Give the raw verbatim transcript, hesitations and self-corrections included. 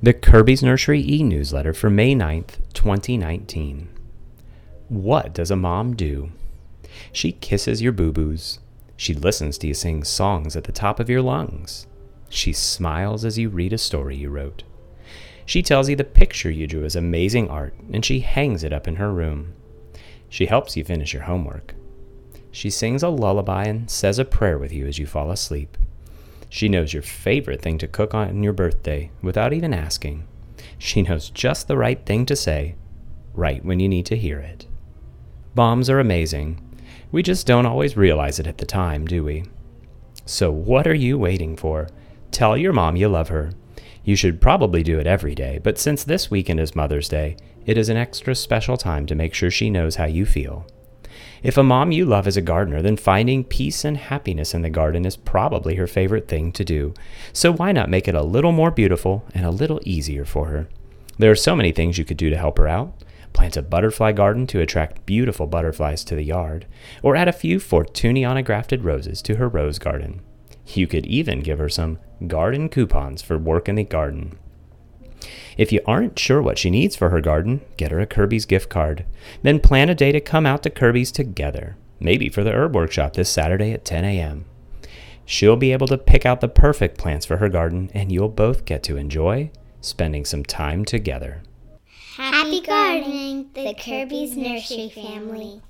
The Kirby's Nursery e-newsletter for May ninth, twenty nineteen. What does a mom do? She kisses your boo-boos. She listens to you sing songs at the top of your lungs. She smiles as you read a story you wrote. She tells you the picture you drew is amazing art, and she hangs it up in her room. She helps you finish your homework. She sings a lullaby and says a prayer with you as you fall asleep. She knows your favorite thing to cook on your birthday without even asking. She knows just the right thing to say, right when you need to hear it. Moms are amazing. We just don't always realize it at the time, do we? So what are you waiting for? Tell your mom you love her. You should probably do it every day, but since this weekend is Mother's Day, it is an extra special time to make sure she knows how you feel. If a mom you love is a gardener, then finding peace and happiness in the garden is probably her favorite thing to do. So why not make it a little more beautiful and a little easier for her? There are so many things you could do to help her out. Plant a butterfly garden to attract beautiful butterflies to the yard, or add a few Fortuniana grafted roses to her rose garden. You could even give her some garden coupons for work in the garden. If you aren't sure what she needs for her garden, get her a Kirby's gift card. Then plan a day to come out to Kirby's together, maybe for the herb workshop this Saturday at ten a.m. She'll be able to pick out the perfect plants for her garden, and you'll both get to enjoy spending some time together. Happy gardening, the Kirby's Nursery family.